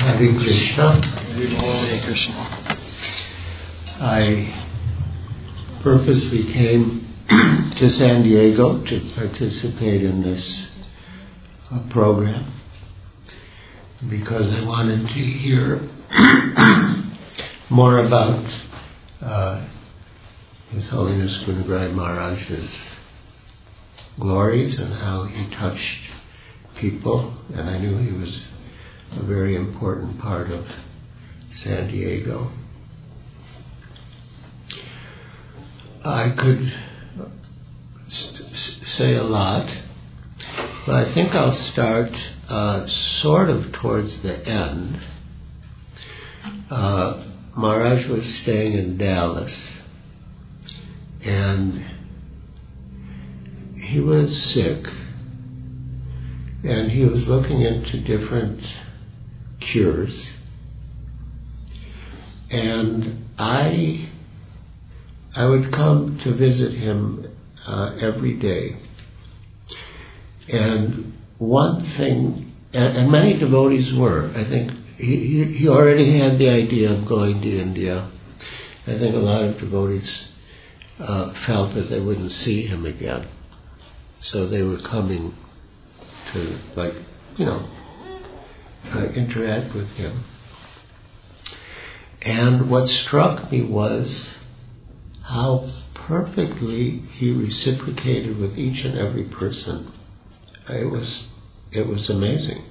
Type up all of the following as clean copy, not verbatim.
Hare Krishna. Hare Krishna. I purposely came to San Diego to participate in this program because I wanted to hear more about His Holiness Gunagraj Maharaj's glories and how he touched people, and I knew he was a very important part of San Diego. I could say a lot, but I think I'll start sort of towards the end. Maharaj was staying in Dallas, and he was sick, and he was looking into different cures, and I would come to visit him every day. And one thing, and many devotees were, I think he already had the idea of going to India. I think a lot of devotees felt that they wouldn't see him again. So they were coming to, interact with him. And what struck me was how perfectly he reciprocated with each and every person. It was amazing.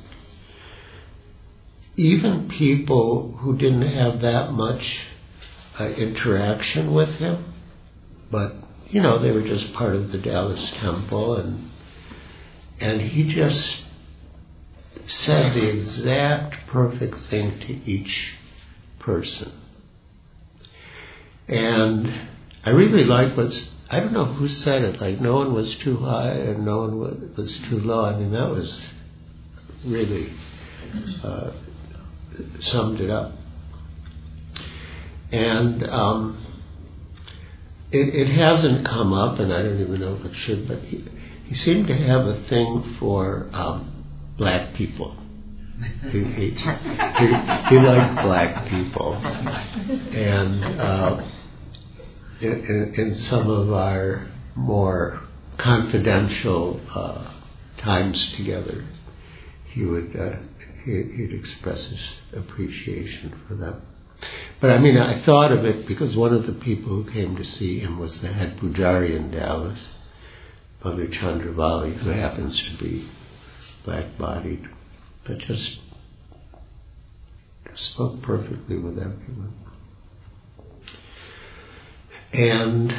Even people who didn't have that much interaction with him, but they were just part of the Dallas temple, and he just said the exact perfect thing to each person. And I really like I don't know who said it, like no one was too high and no one was too low. I mean, that was really summed it up. And it hasn't come up, and I don't even know if it should, but he seemed to have a thing for black people. He liked black people. And in some of our more confidential times together, he'd express his appreciation for them. But I mean, I thought of it because one of the people who came to see him was the head pujari in Dallas, Mother Chandravali, who happens to be black-bodied, but just spoke perfectly with everyone. And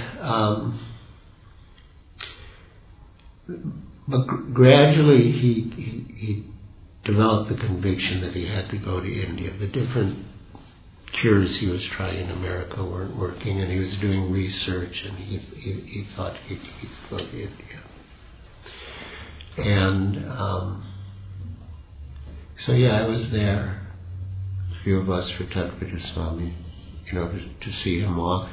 but gradually he developed the conviction that he had to go to India. The different cures he was trying in America weren't working, and he was doing research, and he thought he could go to India. And I was there. A few of us for Tattvaja Swami, to see him off.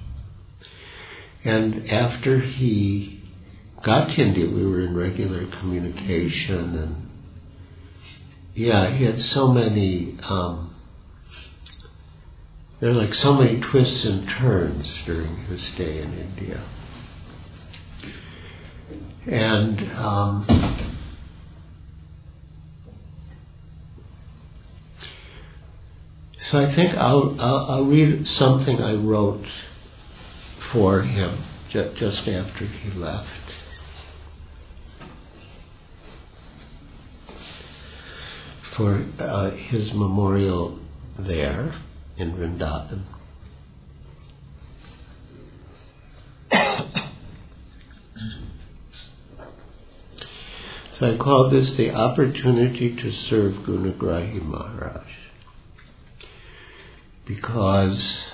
And after he got to India, we were in regular communication, and he had so many, there were like so many twists and turns during his stay in India. And so I think I'll read something I wrote for him just after he left. For his memorial there in Vrindavan. So I call this the opportunity to serve Gunagrahi Maharaj. Because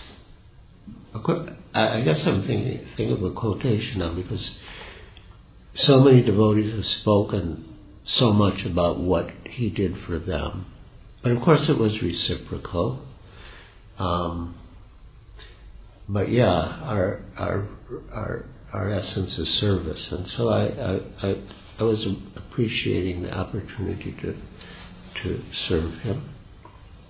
I guess I'm thinking of a quotation now, because so many devotees have spoken so much about what he did for them. But of course it was reciprocal. But our essence is service, and so I was appreciating the opportunity to serve him.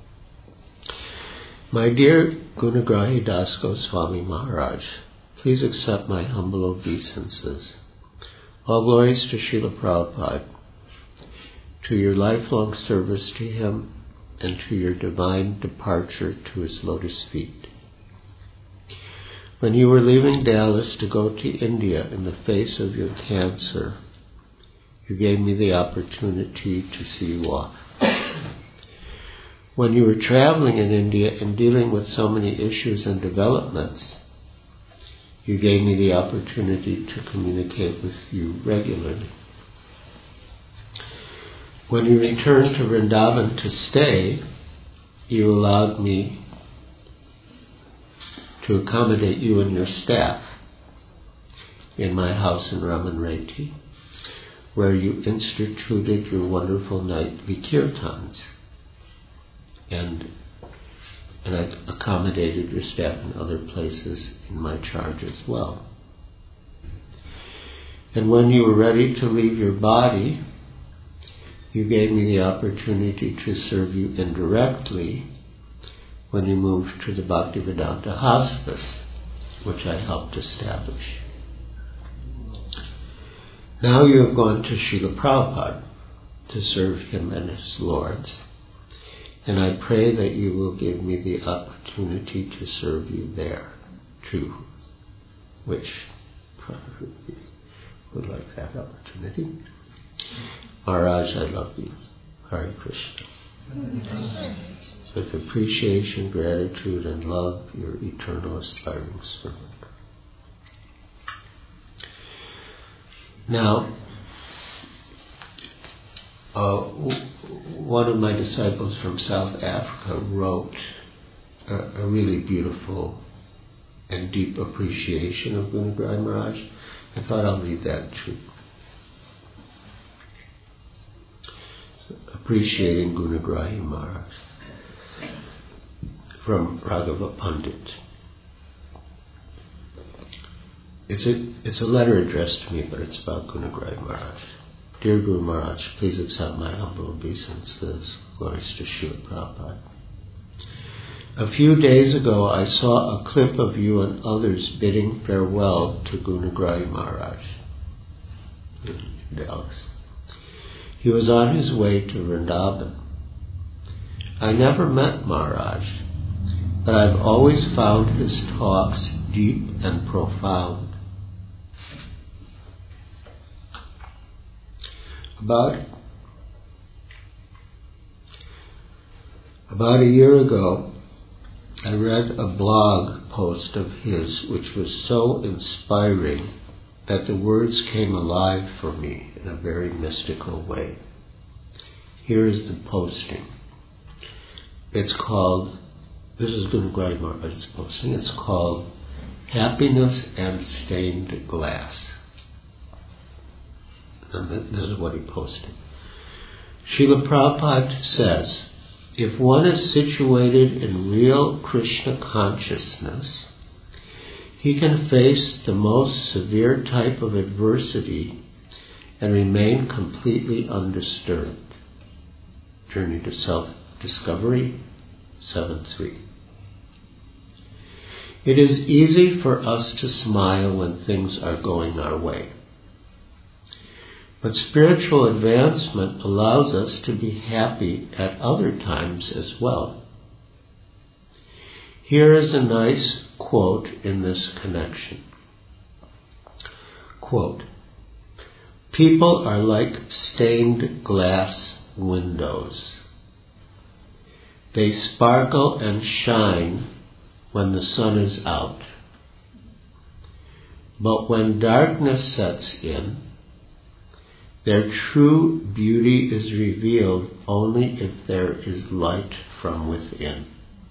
My dear Gunagrahi Das Goswami Maharaj, please accept my humble obeisances. All glories to Srila Prabhupada, to your lifelong service to him, and to your divine departure to his lotus feet. When you were leaving Dallas to go to India in the face of your cancer, you gave me the opportunity to see you off. When you were traveling in India and dealing with so many issues and developments, you gave me the opportunity to communicate with you regularly. When you returned to Vrindavan to stay, you allowed me to accommodate you and your staff in my house in Raman Reti, where you instituted your wonderful nightly kirtans. And I accommodated your staff in other places in my charge as well. And when you were ready to leave your body, you gave me the opportunity to serve you indirectly when you moved to the Bhaktivedanta Hospice, which I helped establish. Now you have gone to Srila Prabhupada to serve him and his lords, and I pray that you will give me the opportunity to serve you there too, which probably would like that opportunity. Maharaj, I love you. Hare Krishna. With appreciation, gratitude, and love, your eternal aspiring servant. Now, one of my disciples from South Africa wrote a really beautiful and deep appreciation of Gunagrahi Maharaj. I thought I'll read that too. Appreciating Gunagrahi Maharaj from Raghava Pandit. It's a letter addressed to me, but it's about Gunagrahi Maharaj. Dear Guru Maharaj, please accept my humble obeisances. Glories to Srila Prabhupada. A few days ago, I saw a clip of you and others bidding farewell to Gunagrahi Maharaj in Dallas. He was on his way to Vrindavan. I never met Maharaj, but I've always found his talks deep and profound. About a year ago, I read a blog post of his which was so inspiring that the words came alive for me in a very mystical way. Here is the posting. It's called, this is Gunagrahi Maharaj's posting, it's called Happiness and Stained Glass. And this is what he posted. Srila Prabhupada says, if one is situated in real Krishna consciousness, he can face the most severe type of adversity and remain completely undisturbed. Journey to Self-Discovery, 7.3. It is easy for us to smile when things are going our way. But spiritual advancement allows us to be happy at other times as well. Here is a nice quote in this connection. Quote, people are like stained glass windows. They sparkle and shine when the sun is out. But when darkness sets in, their true beauty is revealed only if there is light from within.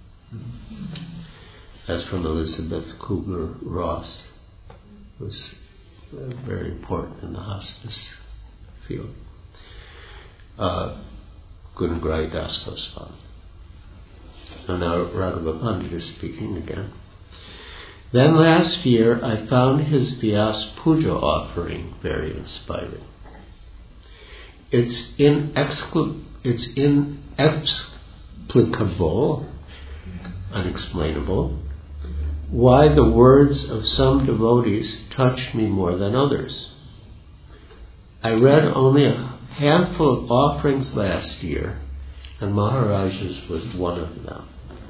That's from Elizabeth Kubler-Ross, who's very important in the hospice field. Gunagrahi Das Goswami. So now Raghava Pandit is speaking again. Then last year I found his Vyas Puja offering very inspiring. It's inexplicable unexplainable, why the words of some devotees touched me more than others. I read only a handful of offerings last year, and Maharaj's was one of them.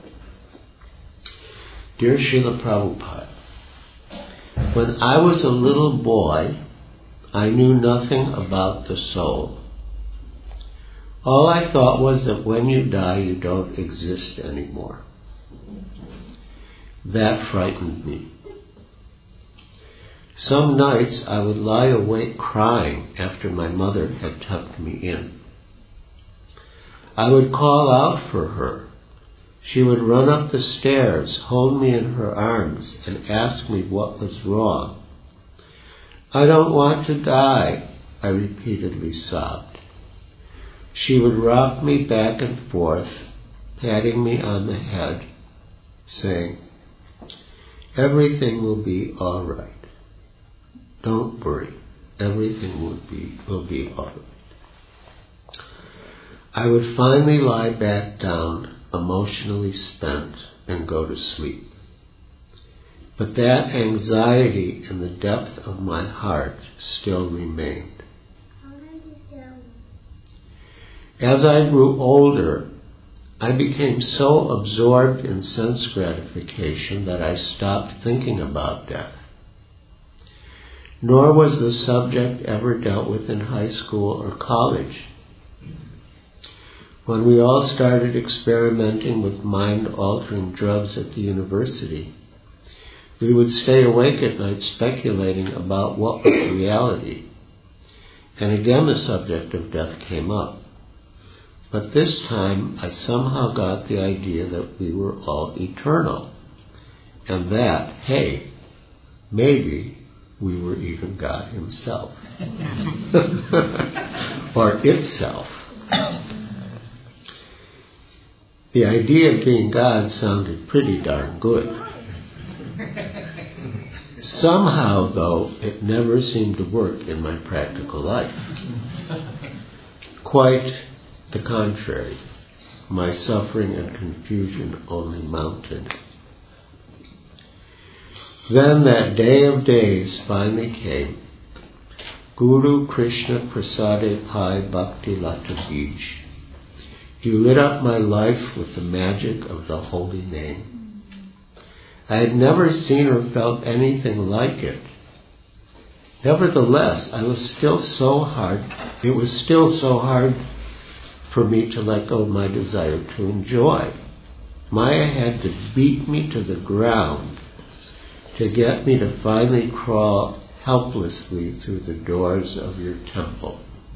Dear Srila Prabhupada, when I was a little boy, I knew nothing about the soul. All I thought was that when you die, you don't exist anymore. That frightened me. Some nights I would lie awake crying after my mother had tucked me in. I would call out for her. She would run up the stairs, hold me in her arms, and ask me what was wrong. I don't want to die, I repeatedly sobbed. She would rock me back and forth, patting me on the head, saying, "Everything will be all right. Don't worry. Everything will be all right." I would finally lie back down, emotionally spent, and go to sleep. But that anxiety in the depth of my heart still remained. As I grew older, I became so absorbed in sense gratification that I stopped thinking about death. Nor was the subject ever dealt with in high school or college. When we all started experimenting with mind-altering drugs at the university, we would stay awake at night speculating about what was reality. And again the subject of death came up. But this time I somehow got the idea that we were all eternal. And that, hey, maybe we were even God himself. Or itself. The idea of being God sounded pretty darn good. Somehow, though, it never seemed to work in my practical life. Quite the contrary. My suffering and confusion only mounted. Then that day of days finally came. Guru Krishna Prasade Pai Bhakti Lata Bij. You lit up my life with the magic of the holy name. I had never seen or felt anything like it. Nevertheless, it was still so hard for me to let go of my desire to enjoy. Maya had to beat me to the ground to get me to finally crawl helplessly through the doors of your temple.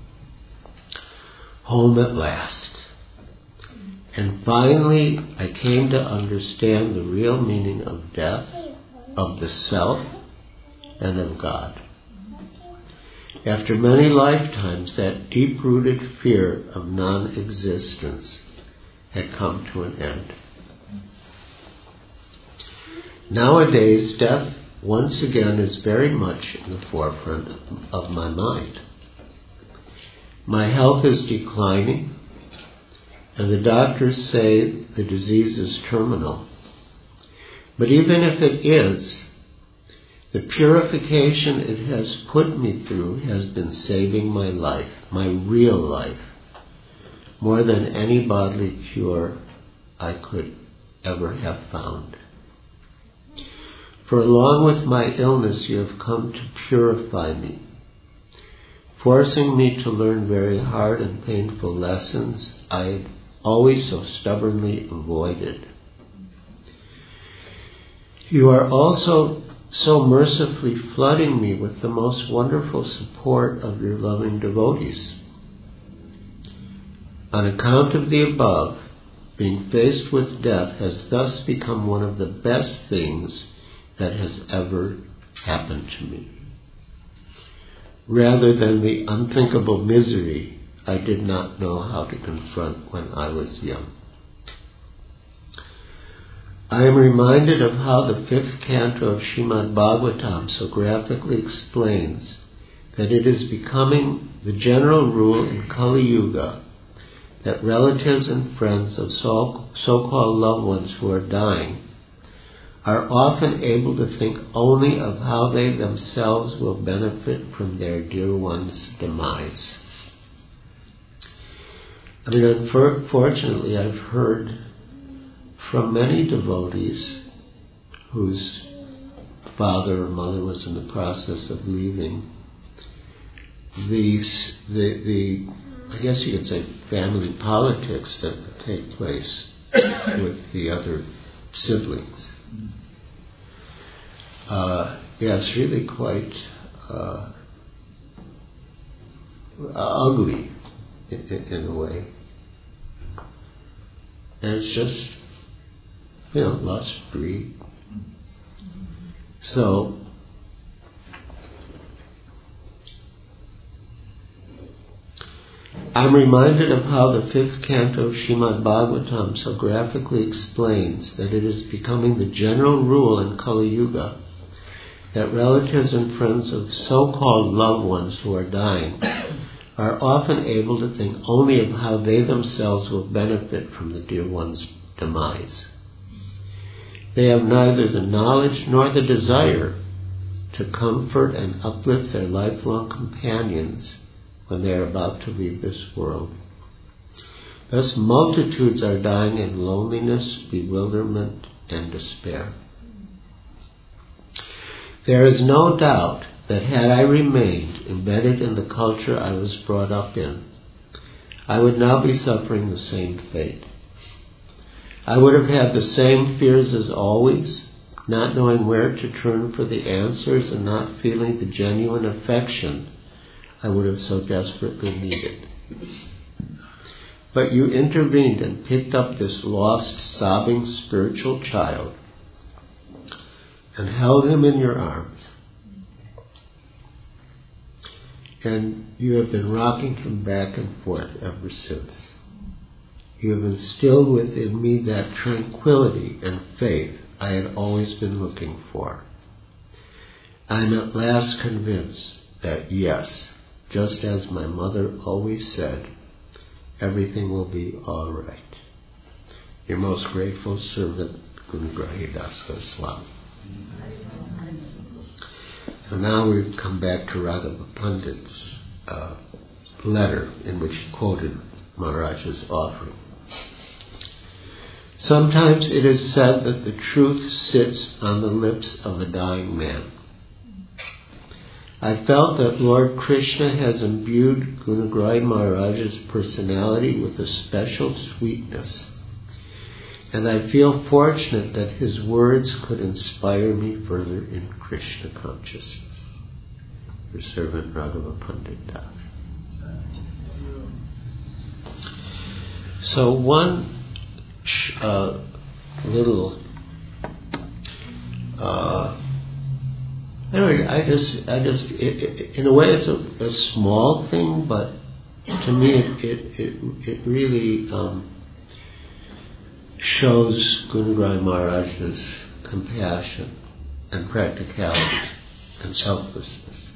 Home at last. And finally, I came to understand the real meaning of death, of the self, and of God. After many lifetimes, that deep-rooted fear of non-existence had come to an end. Nowadays, death once again is very much in the forefront of my mind. My health is declining, and the doctors say the disease is terminal. But even if it is, the purification it has put me through has been saving my life, my real life, more than any bodily cure I could ever have found. For along with my illness, you have come to purify me, forcing me to learn very hard and painful lessons I had always so stubbornly avoided. You are also so mercifully flooding me with the most wonderful support of your loving devotees. On account of the above, being faced with death has thus become one of the best things that has ever happened to me, rather than the unthinkable misery I did not know how to confront when I was young. I am reminded of how the 5th canto of Srimad Bhagavatam so graphically explains that it is becoming the general rule in Kali Yuga that relatives and friends of so-called loved ones who are dying are often able to think only of how they themselves will benefit from their dear one's demise. I mean, unfortunately, I've heard from many devotees whose father or mother was in the process of leaving, the I guess you could say family politics that take place with the other siblings. It's really quite ugly in a way. And it's just, lust, greed. So, I'm reminded of how the 5th canto of Srimad Bhagavatam so graphically explains that it is becoming the general rule in Kali Yuga that relatives and friends of so-called loved ones who are dying are often able to think only of how they themselves will benefit from the dear one's demise. They have neither the knowledge nor the desire to comfort and uplift their lifelong companions when they are about to leave this world. Thus, multitudes are dying in loneliness, bewilderment, and despair. There is no doubt that had I remained embedded in the culture I was brought up in, I would now be suffering the same fate. I would have had the same fears as always, not knowing where to turn for the answers and not feeling the genuine affection I would have so desperately needed. But you intervened and picked up this lost, sobbing spiritual child and held him in your arms. And you have been rocking him back and forth ever since. You have instilled within me that tranquility and faith I had always been looking for. I am at last convinced that yes, just as my mother always said, everything will be all right. Your most grateful servant, Gunagrahi Das Goswami. So now we've come back to Raghava Pandit's letter in which he quoted Maharaj's offering. Sometimes it is said that the truth sits on the lips of a dying man. I felt that Lord Krishna has imbued Gunagrahi Maharaj's personality with a special sweetness, and I feel fortunate that his words could inspire me further in Krishna consciousness. Your servant Raghava Pandit Das. So one little anyway, I just in a way it's a small thing, but to me it really shows Gunagrahi Maharaj's compassion and practicality and selflessness.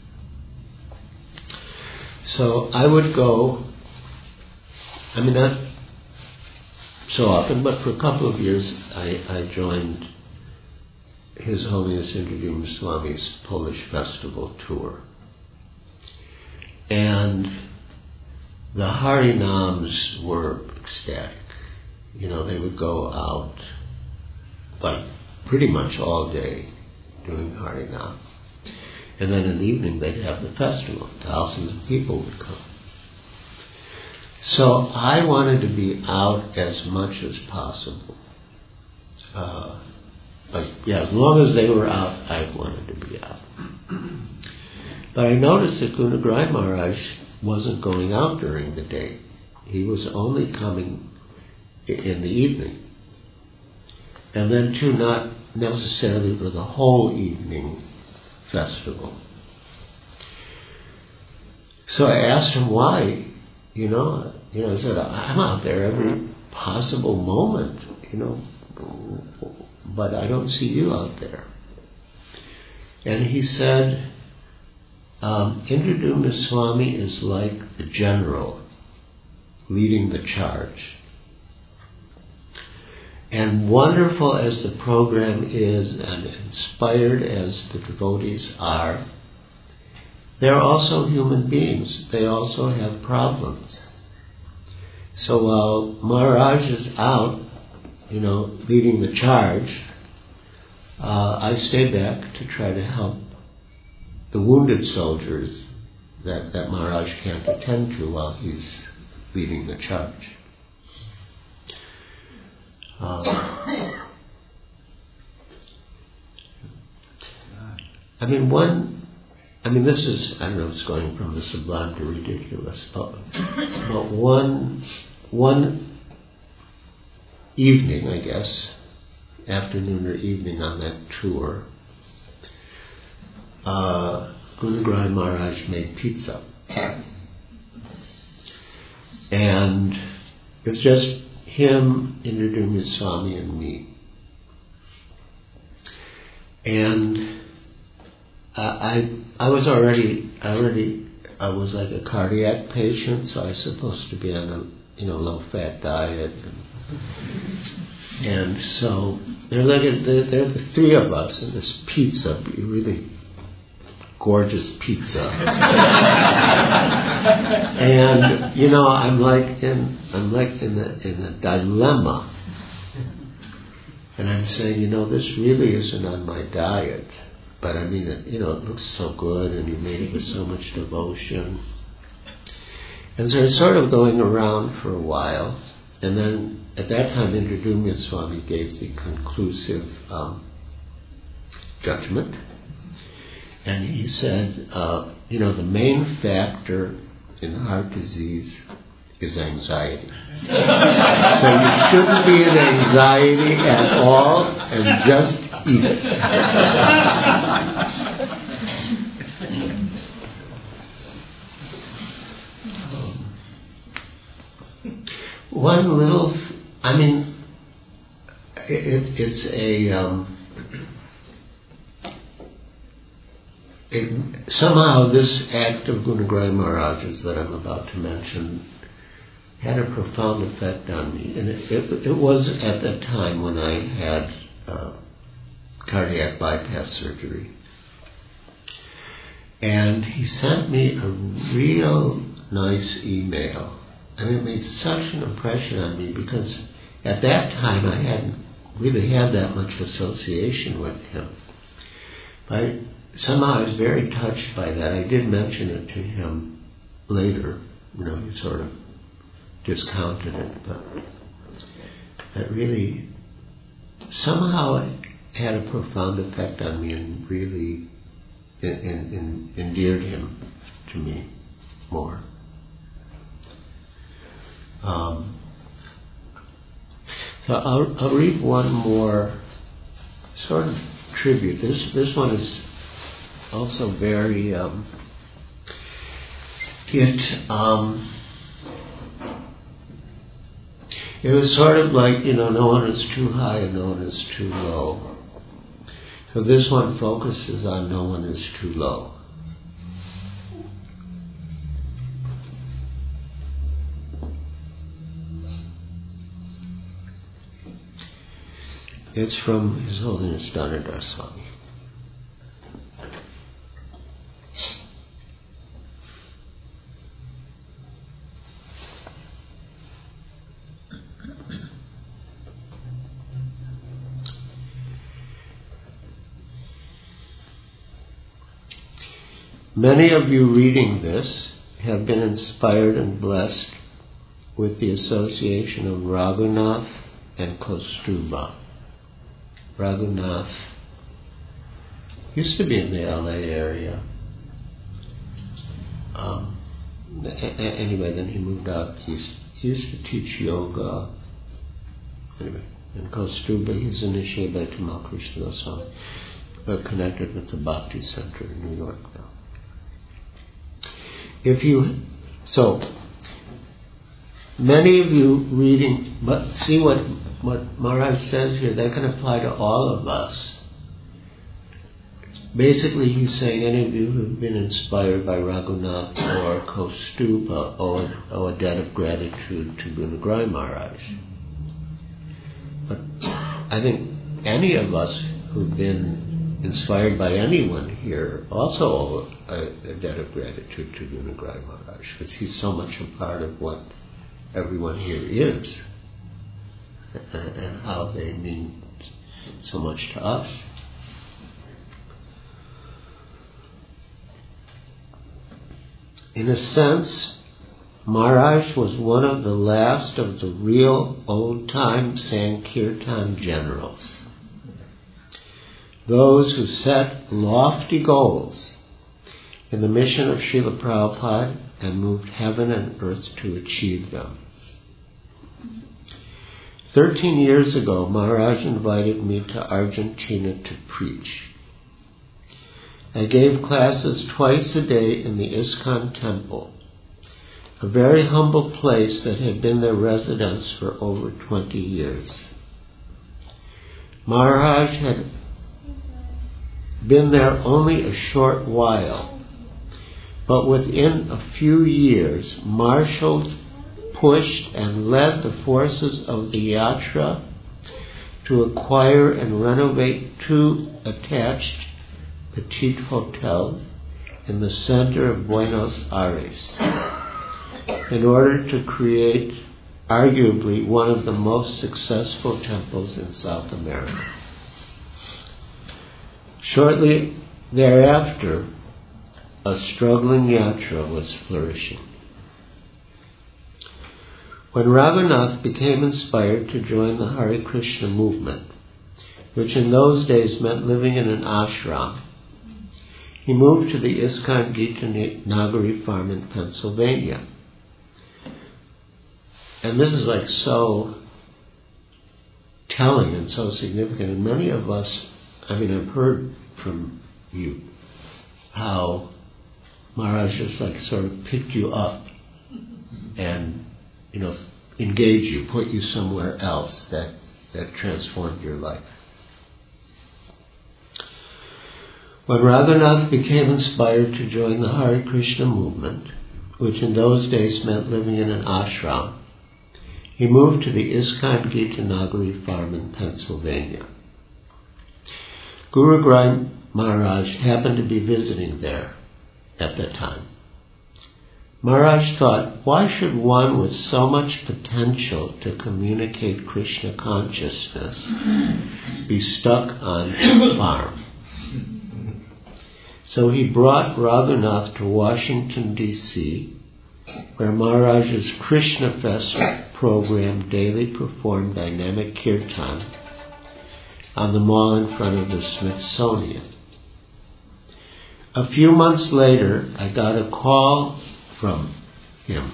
So I would go, not so often, but for a couple of years I joined His Holiness Indradyumna Swami's Polish Festival tour. And the Harinams were ecstatic. They would go out like pretty much all day doing Harinam. And then in the evening they'd have the festival. Thousands of people would come. So I wanted to be out as much as possible. As long as they were out, I wanted to be out. But I noticed that Gunagrahi Maharaj wasn't going out during the day. He was only coming in the evening. And then too, not necessarily for the whole evening festival. So I asked him why. I said, I'm out there every possible moment, but I don't see you out there. And he said, Indradyumna Swami is like the general leading the charge. And wonderful as the program is, and inspired as the devotees are, they're also human beings. They also have problems. So while Maharaj is out, leading the charge, I stay back to try to help the wounded soldiers that Maharaj can't attend to while he's leading the charge. This is, I don't know, it's going from the sublime to ridiculous, but one evening, I guess, afternoon or evening on that tour, Gunagarai Maharaj made pizza. And it was just him, Indradumya Swami, and me. And I was like a cardiac patient, so I was supposed to be on a low-fat diet, and so they're the three of us in this pizza, really gorgeous pizza, and I'm like in a dilemma, and I'm saying, this really isn't on my diet. But it looks so good, and he made it with so much devotion. And so I was sort of going around for a while, and then at that time Indradumya Swami gave the conclusive judgment, and he said, the main factor in heart disease is anxiety. So you shouldn't be in anxiety at all, and just eat it. One little, it's a, somehow this act of Gunagarai Maharaj's that I'm about to mention had a profound effect on me. And it was at that time when I had cardiac bypass surgery. And he sent me a real nice email. And it made such an impression on me because at that time I hadn't really had that much association with him. But somehow I was very touched by that. I did mention it to him later. He sort of discounted it, but it really somehow had a profound effect on me and really endeared him to me more. So I'll read one more sort of tribute. This one is also very it was sort of like, no one is too high and no one is too low. So this one focuses on no one is too low. It's from His Holiness Dhanadhar Swami. Many of you reading this have been inspired and blessed with the association of Raghunath and Kaustubha. Raghunath used to be in the LA area. Anyway, then he moved out east. He used to teach yoga. Anyway, and Kaustubha, he's initiated by Tamal Krishna Goswami, but connected with the Bhakti Center in New York now. Many of you reading, but see what Maharaj says here, that can apply to all of us. basically he's saying any of you who've been inspired by Raghunath or Kaustuba owe a debt of gratitude to Gunagraj Maharaj. But I think any of us who've been inspired by anyone here also owe a debt of gratitude to Gunagraj Maharaj, because he's so much a part of what everyone here is and how they mean so much to us. In a sense, Maharaj was one of the last of the real old-time Sankirtan generals. Those who set lofty goals in the mission of Srila Prabhupada and moved heaven and earth to achieve them. 13 years ago, Maharaj invited me to Argentina to preach. I gave classes twice a day in the ISKCON temple, a very humble place that had been their residence for over 20 years. Maharaj had been there only a short while, but within a few years marshaled, pushed, and led the forces of the yatra to acquire and renovate 2 attached petite hotels in the center of Buenos Aires in order to create arguably one of the most successful temples in South America. Shortly thereafter, a struggling yatra was flourishing. When Raghunath became inspired to join the Hare Krishna movement, which in those days meant living in an ashram, he moved to the ISKCON Gita Nagari farm in Pennsylvania. And this is like so telling and so significant. And many of us, I've heard from you how Maharaj just like sort of picked you up and, engage you, put you somewhere else that transformed your life. When Raghunath became inspired to join the Hare Krishna movement, which in those days meant living in an ashram, he moved to the ISKCON Gita Nagari farm in Pennsylvania. Gurugraj Maharaj happened to be visiting there at that time. Maharaj thought, why should one with so much potential to communicate Krishna consciousness be stuck on a farm? So he brought Raghunath to Washington, D.C., where Maharaj's Krishna Fest program daily performed dynamic kirtan on the mall in front of the Smithsonian. A few months later, I got a call from him,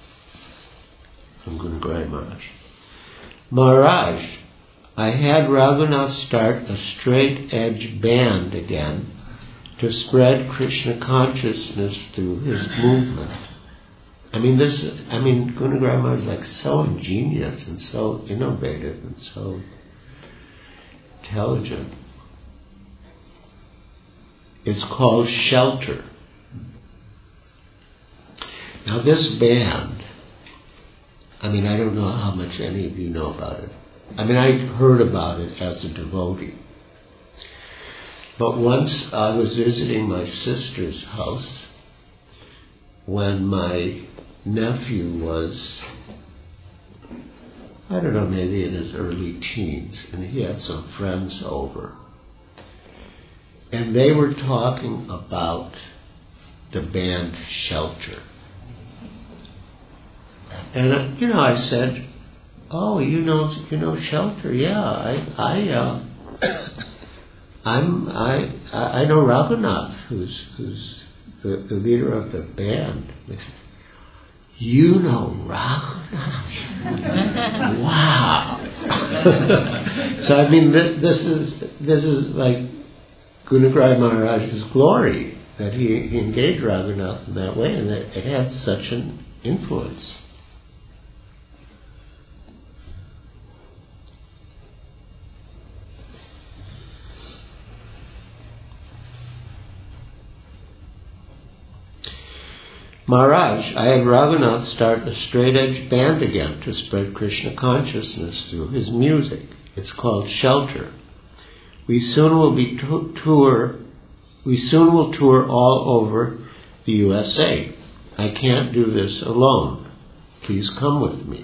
from Gunagraj Maharaj. Maharaj, I had Raghunath start a straight-edge band again to spread Krishna consciousness through his movement. Gunagraj Maharaj is like so ingenious and so innovative and so intelligent. It's called Shelter. Now this band, I don't know how much any of you know about it. I heard about it as a devotee. But once I was visiting my sister's house when my nephew was, maybe in his early teens, and he had some friends over. And they were talking about the band Shelter. And I said, "Oh, you know Shelter? Yeah, I know Raghunath, who's the leader of the band." They said, "You know Raghunath? Wow!" So this is like Gunagraj Maharaj's glory that he engaged Raghunath in that way, and that it had such an influence. Maharaj, I had Raghunath start a straight-edge band again to spread Krishna consciousness through his music. It's called Shelter. We soon will tour all over the USA. I can't do this alone. Please come with me.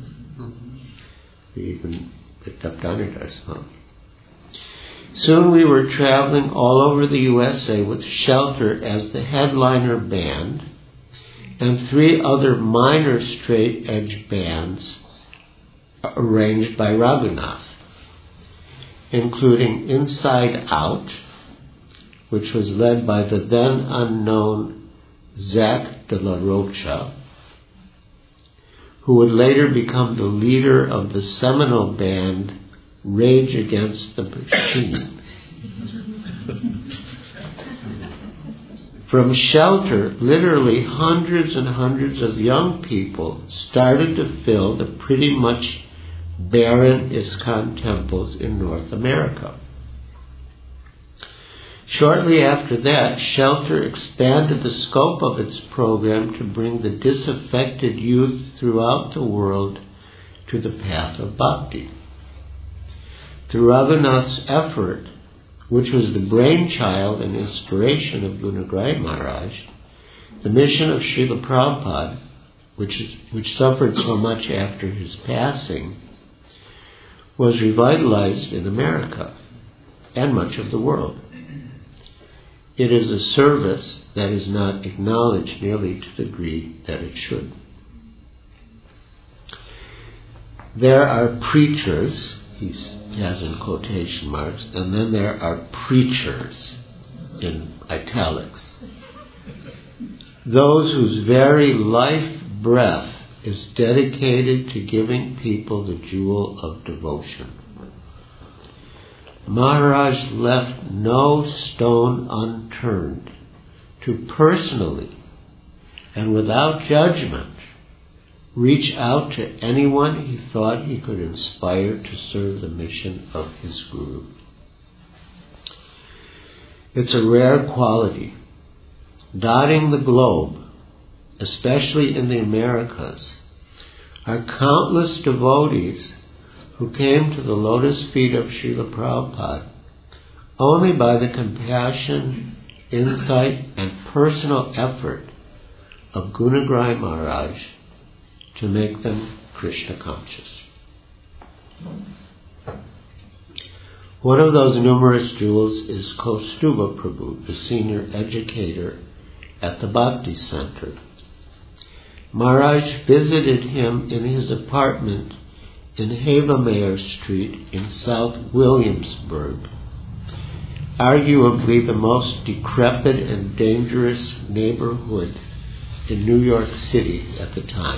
We even picked up Danidar's phone. Soon we were traveling all over the USA with Shelter as the headliner band and 3 other minor straight-edge bands arranged by Raghunath, including Inside Out, which was led by the then unknown Zach de la Rocha, who would later become the leader of the seminal band Rage Against the Machine. From Shelter, literally hundreds and hundreds of young people started to fill the pretty much barren ISKCON temples in North America. Shortly after that, Shelter expanded the scope of its program to bring the disaffected youth throughout the world to the path of bhakti. Through Raghunath's effort, which was the brainchild and inspiration of Gunagraj Maharaj, the mission of Srila Prabhupada, which suffered so much after his passing, was revitalized in America and much of the world. It is a service that is not acknowledged nearly to the degree that it should. There are preachers, he has in quotation marks, and then there are preachers in italics. Those whose very life breath is dedicated to giving people the jewel of devotion. Maharaj left no stone unturned to personally and without judgment reach out to anyone he thought he could inspire to serve the mission of his Guru. It's a rare quality. Dotting the globe, especially in the Americas, are countless devotees who came to the lotus feet of Srila Prabhupada only by the compassion, insight, and personal effort of Gunagraj Maharaj to make them Krishna conscious. One of those numerous jewels is Kaustuba Prabhu, the senior educator at the Bhakti Center. Maharaj visited him in his apartment in Havemayer Street in South Williamsburg, arguably the most decrepit and dangerous neighborhood in New York City at the time,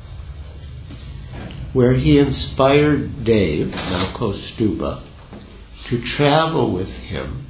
where he inspired Dave, now Kaustuba, to travel with him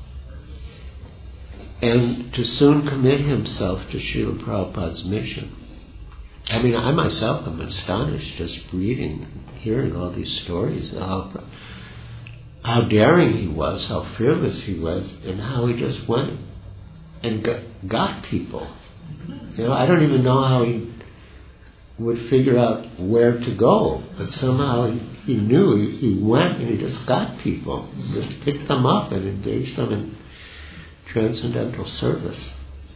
and to soon commit himself to Srila Prabhupada's mission. I mean, I myself am astonished just reading, hearing all these stories, how daring he was, how fearless he was, and how he just went and got people. You know, I don't even know how he would figure out where to go, but somehow he knew. He went and he just got people, just picked them up and engaged them in transcendental service.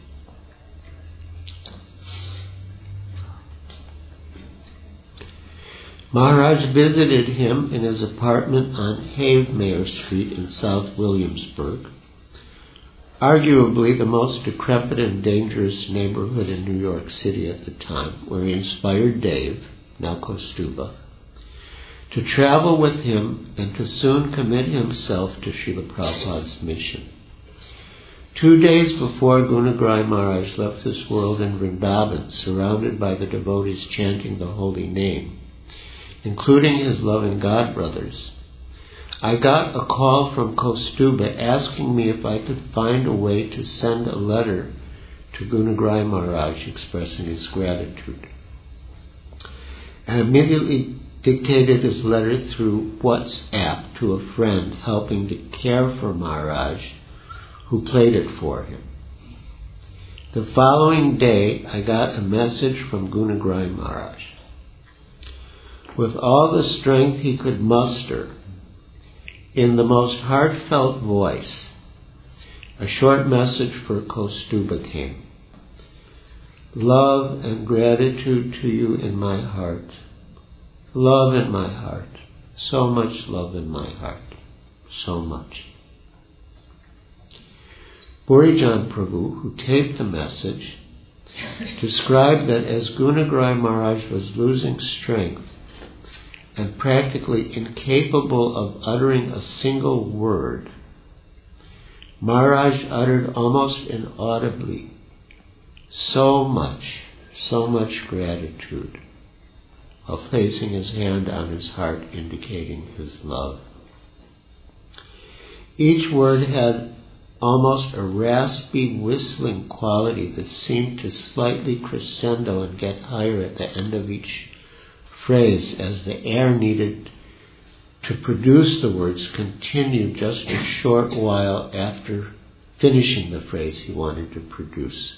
Maharaj visited him in his apartment on Havemayer Street in South Williamsburg, arguably the most decrepit and dangerous neighborhood in New York City at the time, where he inspired Dave, now Kaustuba, to travel with him and to soon commit himself to Srila Prabhupada's mission. 2 days before Gunagraj Maharaj left this world in Vrindavan, surrounded by the devotees chanting the holy name, including his loving godbrothers, I got a call from Kaustuba asking me if I could find a way to send a letter to Gunagraj Maharaj expressing his gratitude. I immediately dictated his letter through WhatsApp to a friend helping to care for Maharaj, who played it for him. The following day, I got a message from Gunagraj Maharaj. With all the strength he could muster, in the most heartfelt voice, a short message for Kaustuba came. Love and gratitude to you in my heart. Love in my heart. So much love in my heart. So much. Purijan Prabhu, who taped the message, described that as Gunagraj Maharaj was losing strength and practically incapable of uttering a single word, Maharaj uttered almost inaudibly so much gratitude, while placing his hand on his heart, indicating his love. Each word had almost a raspy, whistling quality that seemed to slightly crescendo and get higher at the end of each phrase as the air needed to produce the words continued just a short while after finishing the phrase he wanted to produce.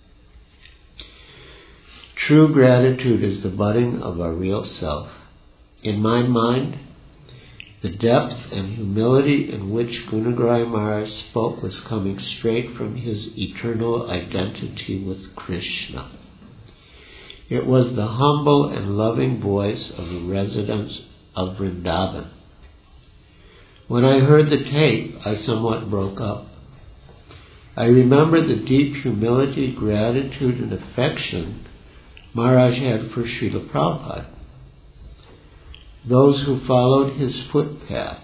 True gratitude is the budding of our real self. In my mind, the depth and humility in which Gunagraj Maharaj spoke was coming straight from his eternal identity with Krishna. It was the humble and loving voice of the residents of Vrindavan. When I heard the tape, I somewhat broke up. I remember the deep humility, gratitude, and affection Maharaj had for Srila Prabhupada. Those who followed his footpath.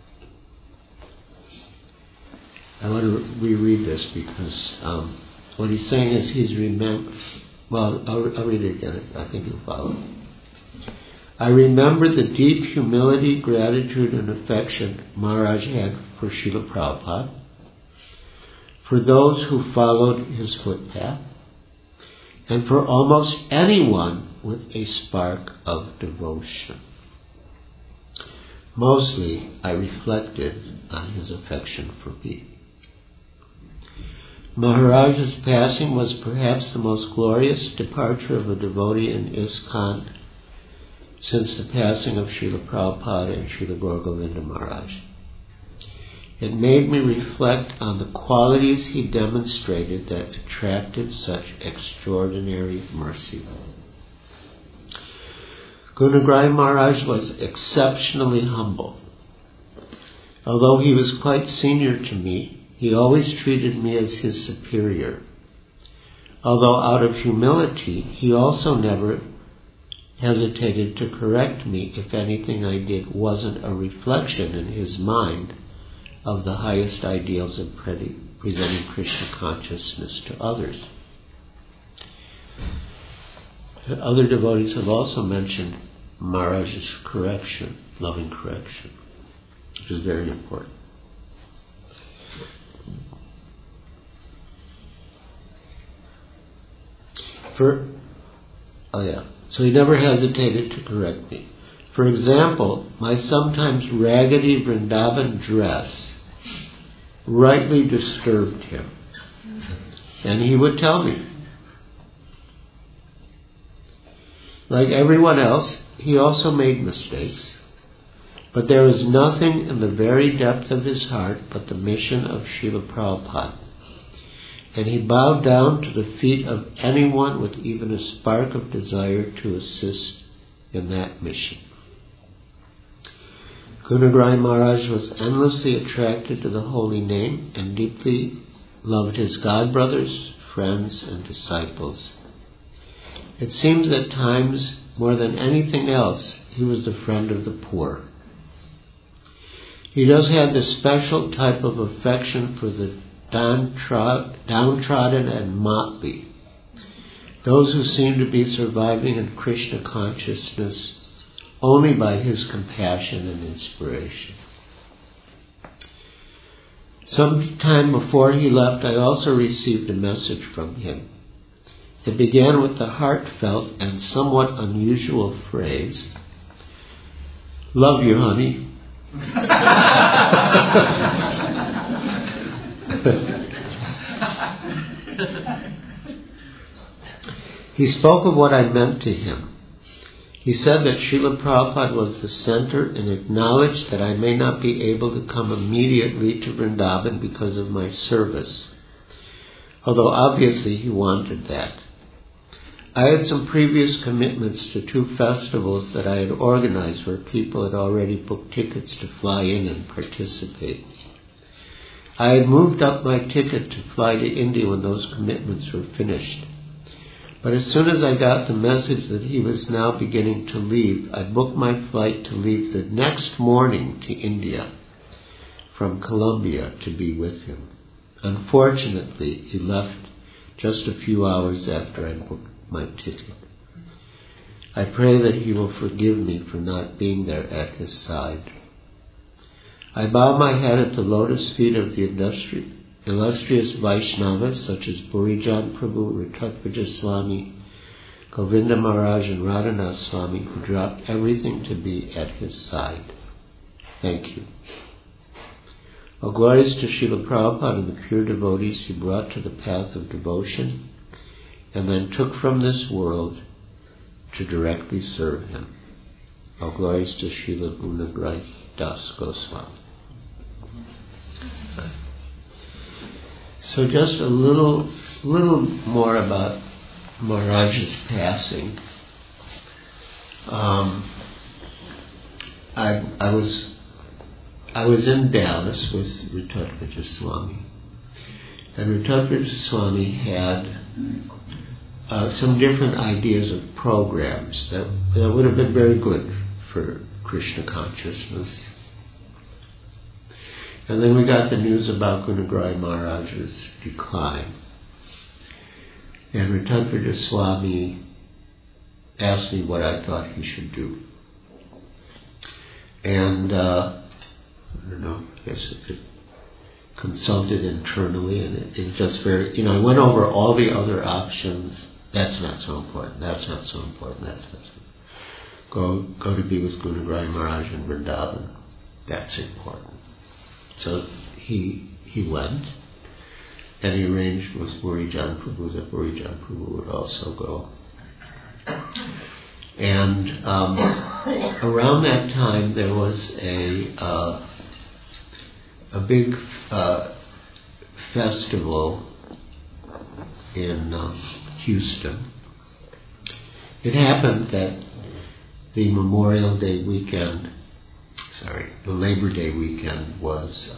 I want to reread this because what he's saying is he's remembered. Well, I'll read it again. I think you'll follow. I remember the deep humility, gratitude, and affection Maharaj had for Srila Prabhupada, for those who followed his footpath, and for almost anyone with a spark of devotion. Mostly, I reflected on his affection for me. Maharaj's passing was perhaps the most glorious departure of a devotee in ISKCON since the passing of Srila Prabhupada and Srila Gaura Govinda Maharaj. It made me reflect on the qualities he demonstrated that attracted such extraordinary mercy. Gunagraj Maharaj was exceptionally humble. Although he was quite senior to me, he always treated me as his superior. Although out of humility, he also never hesitated to correct me if anything I did wasn't a reflection in his mind of the highest ideals of presenting Krishna consciousness to others. Other devotees have also mentioned Maharaj's correction, loving correction, which is very important. So he never hesitated to correct me. For example, my sometimes raggedy Vrindavan dress rightly disturbed him. And he would tell me. Like everyone else, he also made mistakes. But there was nothing in the very depth of his heart but the mission of Srila Prabhupada. And he bowed down to the feet of anyone with even a spark of desire to assist in that mission. Gunagraj Maharaj was endlessly attracted to the holy name and deeply loved his godbrothers, friends, and disciples. It seems at times, more than anything else, he was the friend of the poor. He does have this special type of affection for the downtrodden and motley, those who seem to be surviving in Krishna consciousness only by his compassion and inspiration. Some time before he left, I also received a message from him. It began with the heartfelt and somewhat unusual phrase, "Love you, honey." He spoke of what I meant to him. He said that Srila Prabhupada was the center and acknowledged that I may not be able to come immediately to Vrindavan because of my service, although obviously he wanted that. I had some previous commitments to 2 festivals that I had organized where people had already booked tickets to fly in and participate. I had moved up my ticket to fly to India when those commitments were finished. But as soon as I got the message that he was now beginning to leave, I booked my flight to leave the next morning to India from Colombia to be with him. Unfortunately, he left just a few hours after I booked my ticket. I pray that he will forgive me for not being there at his side. I bow my head at the lotus feet of the illustrious Vaishnavas such as Burijan Prabhu, Ritatvaja Swami, Govinda Maharaj and Radhanath Swami, who dropped everything to be at his side. Thank you. All glories to Srila Prabhupada and the pure devotees he brought to the path of devotion and then took from this world to directly serve him. All glories to Srila Gunagrai Das Goswami. So just a little more about Maharaj's passing. I was in Dallas with Ritatvaja Swami, and Ritatvaja Swami had some different ideas of programs that would have been very good for Krishna consciousness. And then we got the news about Gunagrai Maharaj's decline. And Ritatvaja Swami asked me what I thought he should do. And I guess it consulted internally, and it was just very, I went over all the other options. That's not so important, that's not so important, that's not so Go to be with Gunagrai Maharaj in Vrindavan. That's important. So he went, and he arranged with Burijan Prabhu that Burijan Prabhu would also go. And around that time there was a big festival in Houston. It happened that the Labor Day weekend was,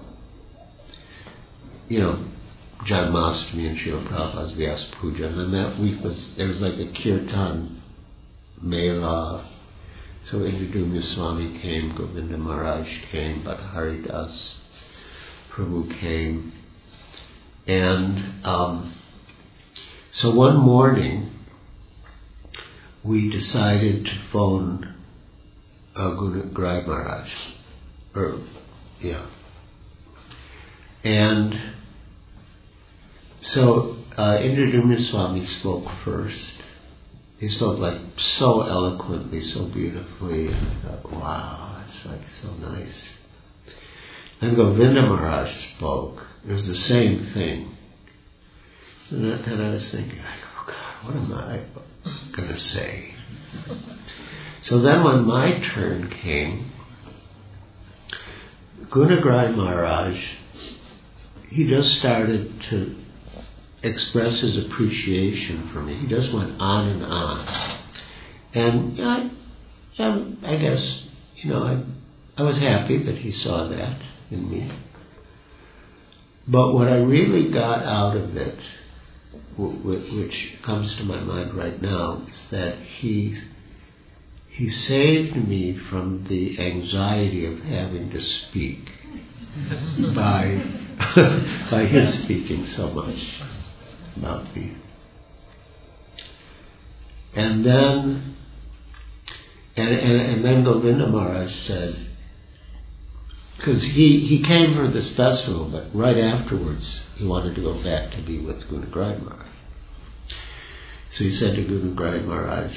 Janmashtami and Srila Prabhupada's Vyasa Puja, and then that week there was like a kirtan mela. So Indradumya Swami came, Govinda Maharaj came, Bhattahari Das Prabhu came, and so one morning we decided to phone Gunagrai Maharaj, and so Indradumya Swami spoke first. He spoke like so eloquently, so beautifully, and I thought, wow, it's like so nice. Then Govinda Maharaj spoke. It was the same thing. And I was thinking, oh God, what am I going to say? So then when my turn came, Gunagrai Maharaj, he just started to express his appreciation for me. He just went on and on. And I guess, I was happy that he saw that in me. But what I really got out of it, which comes to my mind right now, is that he saved me from the anxiety of having to speak by his speaking so much about me. And then Govinda Maharaj said, because he came for this festival, but right afterwards he wanted to go back to be with Gunagrai Maharaj. So he said to Gunagrai Maharaj,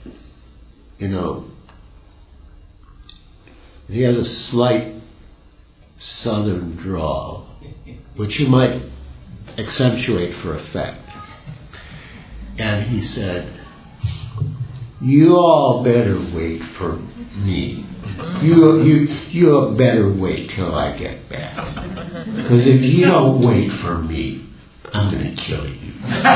he has a slight southern drawl, which he might accentuate for effect. And he said, "You all better wait for me. You better wait till I get back. Because if you don't wait for me, I'm going to kill you."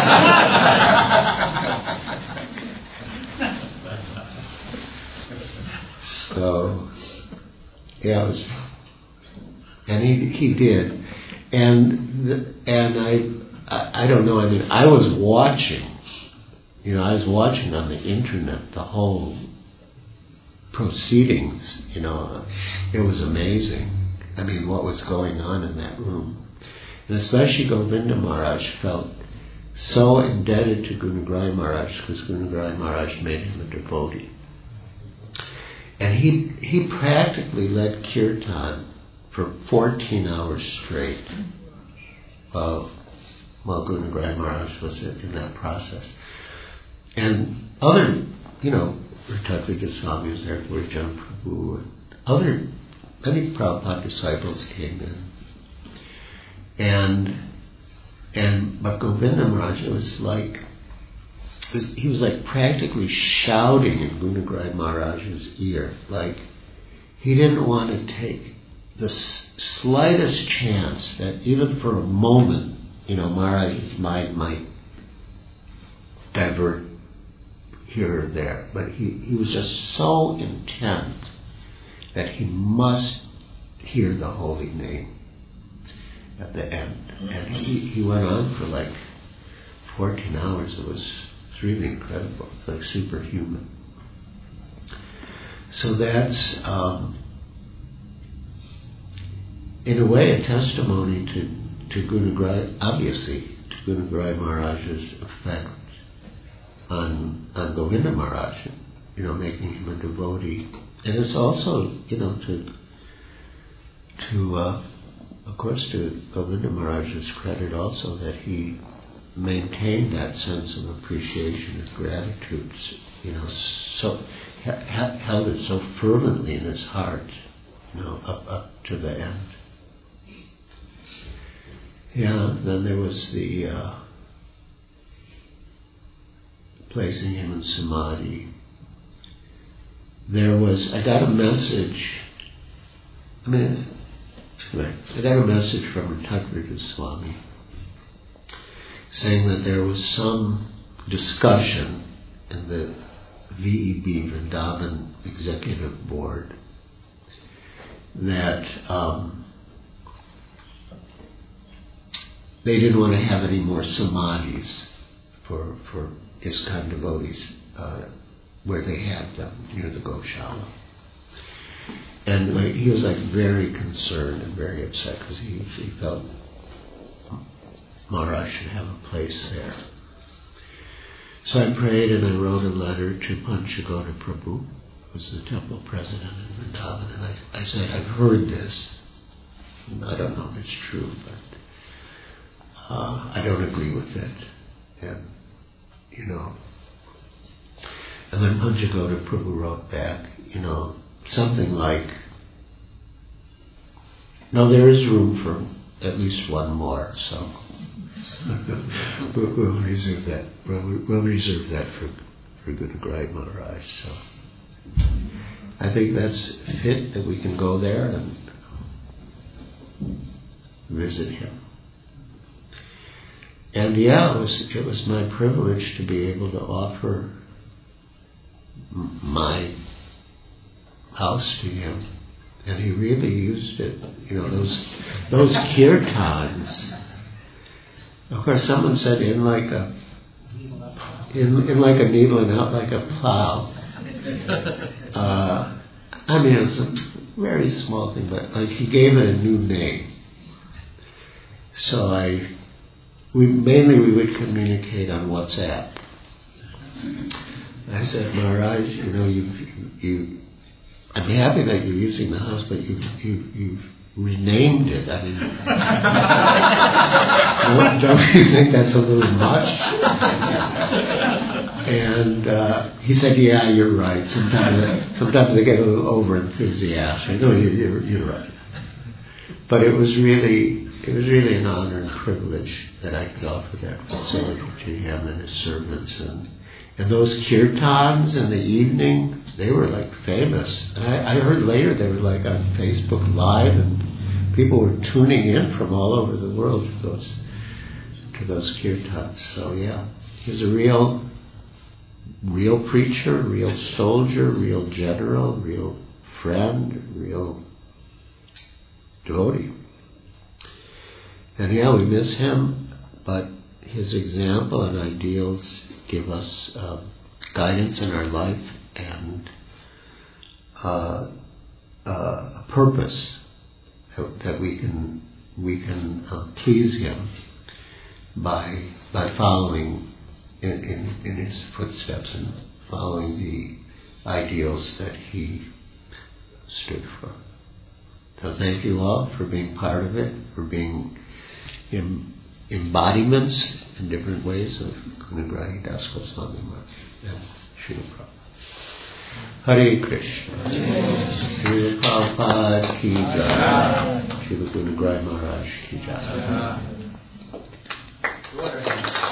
So, yeah, it was, and he did, and I don't know. I mean, I was watching. I was watching on the internet the whole proceedings. It was amazing. I mean, what was going on in that room, and especially Govinda Maharaj felt so indebted to Gunagraj Maharaj because Gunagraj Maharaj made him a devotee. And he practically led kirtan for 14 hours straight while Gunagraj Maharaj was in that process. And other, Ratatvika Goswami was there, Gurjan Prabhu, and many Prabhupada disciples came in. But Govinda Maharaj, it was like, he was like practically shouting in Gunagraj Maharaj's ear, like he didn't want to take the slightest chance that even for a moment, Maharaj's mind might divert here or there. But he was just so intent that he must hear the holy name at the end. And he went on for like 14 hours. It was really incredible. It's like superhuman. So that's, in a way, a testimony to Gunagraj, obviously, to Gunagraj Maharaj's effect on Govinda Maharaj, making him a devotee. And it's also, of course, to Govinda Maharaj's credit also that he maintained that sense of appreciation and gratitude, so held it so fervently in his heart, up to the end. Yeah, then there was the placing him in samadhi. I got a message. I got a message from Ratatvika Goswami saying that there was some discussion in the VEB, Vrindavan Executive Board, that they didn't want to have any more samadhis for ISKCON devotees where they had them near the Goshala. And he was very concerned and very upset because he felt Maharaj should have a place there. So I prayed and I wrote a letter to Panchagoda Prabhu, who was the temple president in Vrindavan, and I said, I've heard this. I don't know if it's true, but I don't agree with it. And, and then Panchagoda Prabhu wrote back, something like, no, there is room for at least one more, so we'll reserve that. We'll reserve that for Gunagraj Maharaj. So I think that's fit that we can go there and visit him. And it was my privilege to be able to offer my house to him. And he really used it. Those kirtans. Of course, someone said in like a needle and out like a plow. It's a very small thing, but he gave it a new name. So we would communicate on WhatsApp. I said, Maharaj, I'm happy that you're using the house, but you've renamed it. I mean, don't you think that's a little much? And he said, yeah, you're right. Sometimes they get a little over enthusiastic. No, you're right. But it was really an honor and privilege that I could offer that facility to him and his servants. And those kirtans in the evening, they were like famous. And I heard later they were like on Facebook Live, and people were tuning in from all over the world to those kirtans. So yeah, he was a real preacher, real soldier, real general, real friend, real devotee. And yeah, we miss him, but his example and ideals give us guidance in our life and a purpose that we can please him by following in his footsteps and following the ideals that he stood for. So thank you all for being part of it, for being embodiments in different ways of Gunagrahi Das Goswami Maharaj and Srila Prabhupada. Hare Krishna. Srila Prabhupada ki jai. Srila Gunagrahi Maharaj ki jai.